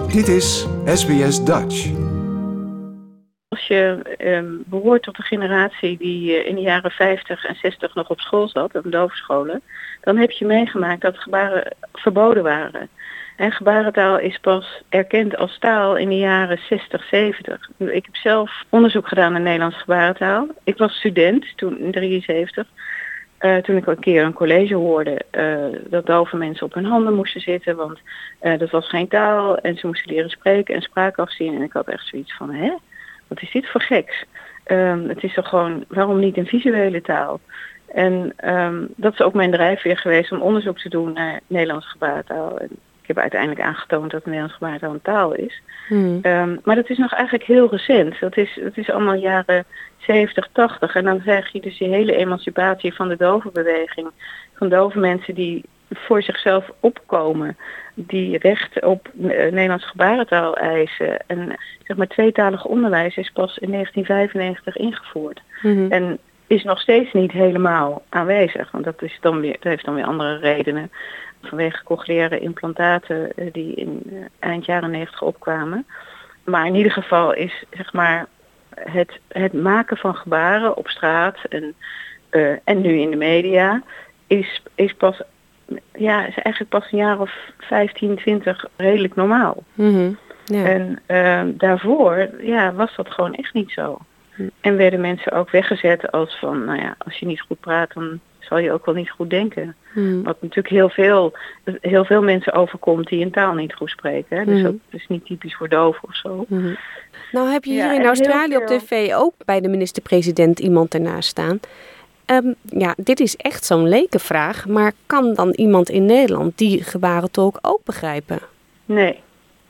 Dit is SBS Dutch. Als je behoort tot de generatie die in de jaren 50 en 60 nog op school zat, op dovenscholen, dan heb je meegemaakt dat gebaren verboden waren. En gebarentaal is pas erkend als taal in de jaren 60, 70. Ik heb zelf onderzoek gedaan naar Nederlands gebarentaal. Ik was student toen in 73. Toen ik een keer een college hoorde dat dove mensen op hun handen moesten zitten, want dat was geen taal en ze moesten leren spreken en spraak afzien. En ik had echt zoiets van, hè? Wat is dit voor geks? Het is toch gewoon, waarom niet een visuele taal? En dat is ook mijn drijfveer geweest om onderzoek te doen naar Nederlands gebarentaal. En ik heb uiteindelijk aangetoond dat Nederlands gebarentaal een taal is. Maar dat is nog eigenlijk heel recent. Dat is allemaal jaren 70, 80. En dan krijg je dus die hele emancipatie van de dovenbeweging. Van dove mensen die voor zichzelf opkomen. Die recht op Nederlands gebarentaal eisen. En zeg maar tweetalig onderwijs is pas in 1995 ingevoerd. En is nog steeds niet helemaal aanwezig. Want dat heeft dan weer andere redenen. Vanwege cochleaire implantaten die in eind jaren 90 opkwamen. Maar in ieder geval is zeg maar het maken van gebaren op straat en nu in de media is pas is eigenlijk pas een jaar of 15, 20 redelijk normaal. Ja. En daarvoor was dat gewoon echt niet zo. En werden mensen ook weggezet als van, als je niet goed praat, dan zal je ook wel niet goed denken. Wat natuurlijk heel veel mensen overkomt die een taal niet goed spreken. Hè? Dus dat is niet typisch voor doven of zo. Nou heb je hier in Australië op tv ook bij de minister-president iemand ernaast staan. Dit is echt zo'n lekenvraag, maar kan dan iemand in Nederland die gebarentolk ook begrijpen? Nee.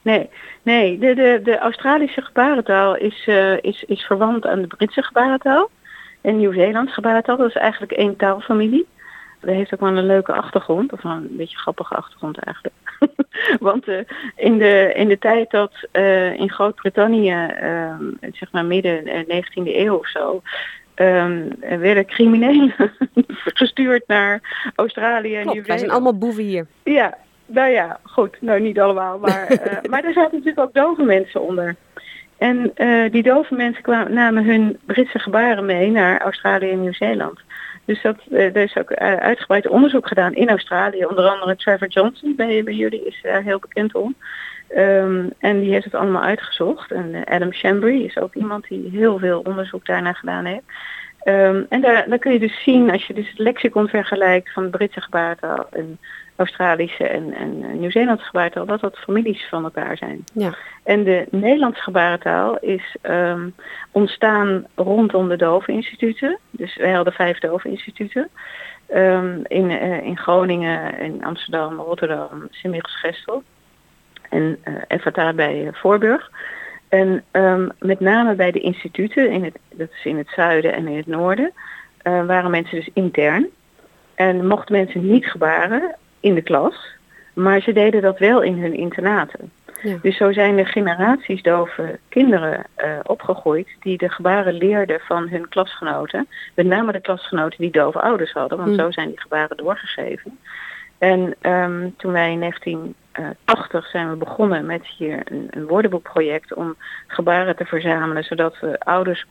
De Australische gebarentaal is verwant aan de Britse gebarentaal en Nieuw-Zeelands gebarentaal. Dat is eigenlijk één taalfamilie. Dat heeft ook wel een leuke achtergrond, of een beetje grappige achtergrond eigenlijk. Want in de tijd dat in Groot-Brittannië, zeg maar midden 19e eeuw of zo, werden criminelen gestuurd naar Australië en Nieuw-Zeeland. Wij zijn allemaal boeven hier. Ja, goed. Nou, niet allemaal, maar er zaten natuurlijk ook dove mensen onder. En die dove mensen namen hun Britse gebaren mee naar Australië en Nieuw-Zeeland. Dus er is ook uitgebreid onderzoek gedaan in Australië. Onder andere Trevor Johnson bij jullie is daar heel bekend om. En die heeft het allemaal uitgezocht. En Adam Chambry is ook iemand die heel veel onderzoek daarna gedaan heeft. En daar kun je dus zien, als je dus het lexicon vergelijkt van de Britse gebarentaal en Australische en Nieuw-Zeelandse gebarentaal, dat families van elkaar zijn. Ja. En de Nederlandse gebarentaal is ontstaan rondom de doveninstituten. Dus wij hadden 5 doveninstituten. In Groningen, in Amsterdam, Rotterdam, Sint-Michiels-Gestel en Ephrata bij Voorburg. En met name bij de instituten, dat is in het zuiden en in het noorden, waren mensen dus intern. En mochten mensen niet gebaren in de klas, maar ze deden dat wel in hun internaten. Ja. Dus zo zijn er generaties dove kinderen opgegroeid die de gebaren leerden van hun klasgenoten. Met name de klasgenoten die dove ouders hadden, want zo zijn die gebaren doorgegeven. En toen wij in 1980 zijn we begonnen met hier een woordenboekproject om gebaren te verzamelen, zodat we ouders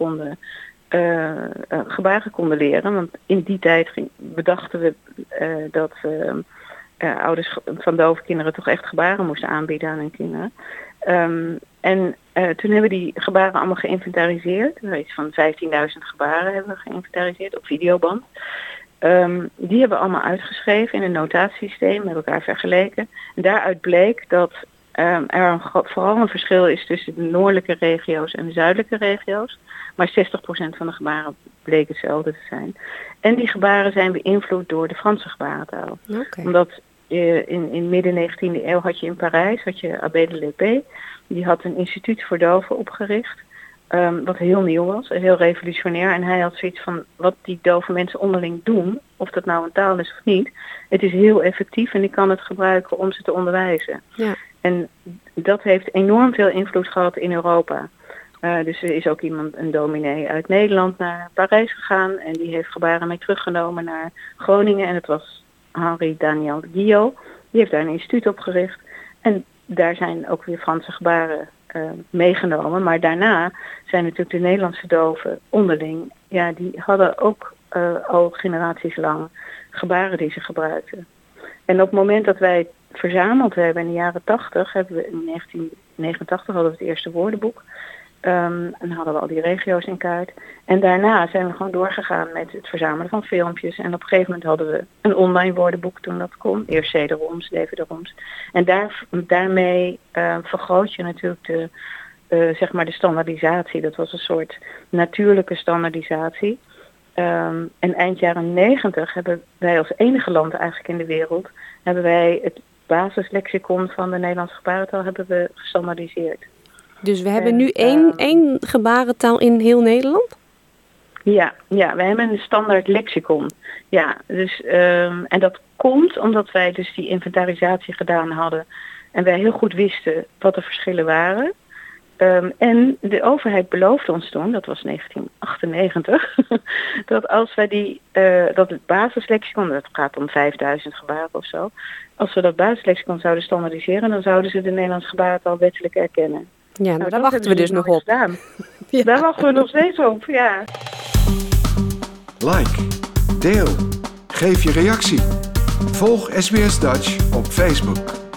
gebaren konden leren. Want in die tijd bedachten we dat ouders van dove kinderen toch echt gebaren moesten aanbieden aan hun kinderen. Toen hebben we die gebaren allemaal geïnventariseerd. Iets van 15.000 gebaren hebben we geïnventariseerd op videoband. Die hebben we allemaal uitgeschreven in een notatiesysteem, met elkaar vergeleken. En daaruit bleek dat er vooral een verschil is tussen de noordelijke regio's en de zuidelijke regio's. Maar 60% van de gebaren bleek hetzelfde te zijn. En die gebaren zijn beïnvloed door de Franse gebarentaal. Okay. Omdat in midden 19e eeuw had je in Parijs, Abbé de Lépée. Die had een instituut voor doven opgericht. Wat heel nieuw was en heel revolutionair. En hij had zoiets van wat die dove mensen onderling doen, of dat nou een taal is of niet. Het is heel effectief en ik kan het gebruiken om ze te onderwijzen. Ja. En dat heeft enorm veel invloed gehad in Europa. Dus er is ook een dominee uit Nederland naar Parijs gegaan. En die heeft gebaren mee teruggenomen naar Groningen. En het was Henri Daniel Guillot. Die heeft daar een instituut opgericht. En daar zijn ook weer Franse gebaren meegenomen. Maar daarna zijn natuurlijk de Nederlandse doven onderling. Ja, die hadden ook al generaties lang gebaren die ze gebruikten. En op het moment dat wij het verzameld hebben in de jaren 80, hebben we in 1989 hadden we het eerste woordenboek. En hadden we al die regio's in kaart. En daarna zijn we gewoon doorgegaan met het verzamelen van filmpjes. En op een gegeven moment hadden we een online woordenboek toen dat kon. Eerst CD-ROMs, DVD-ROMs. En daarmee vergroot je natuurlijk de standaardisatie. Dat was een soort natuurlijke standaardisatie. En eind jaren 90 hebben wij als enige land eigenlijk in de wereld, hebben wij het basislexicon van de Nederlandse gebarentaal hebben we gestandaardiseerd. Dus we hebben nu één gebarentaal in heel Nederland? Ja, wij hebben een standaard lexicon. Ja, dus, en dat komt omdat wij dus die inventarisatie gedaan hadden en wij heel goed wisten wat de verschillen waren. En de overheid beloofde ons toen, dat was 1998, dat als wij dat het basislexicon, dat gaat om 5000 gebaren of zo, als we dat basislexicon zouden standaardiseren, dan zouden ze de Nederlandse gebarentaal wettelijk erkennen. Ja, nou, daar wachten we dus nog op. Ja. Daar wachten we nog steeds op, ja. Like, deel, geef je reactie. Volg SBS Dutch op Facebook.